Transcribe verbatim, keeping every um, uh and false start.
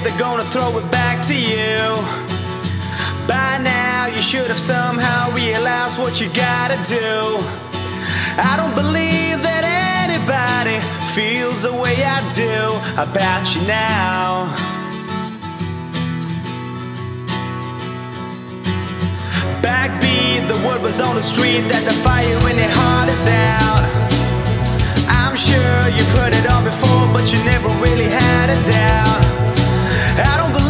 they're gonna throw it back to you. By now you should have somehow realized what you gotta do. I don't believe that anybody feels the way I do about you now. Backbeat, the word was on the street that the fire in their heart is out. I'm sure you've heard it all before, but you never really had a doubt. I don't believe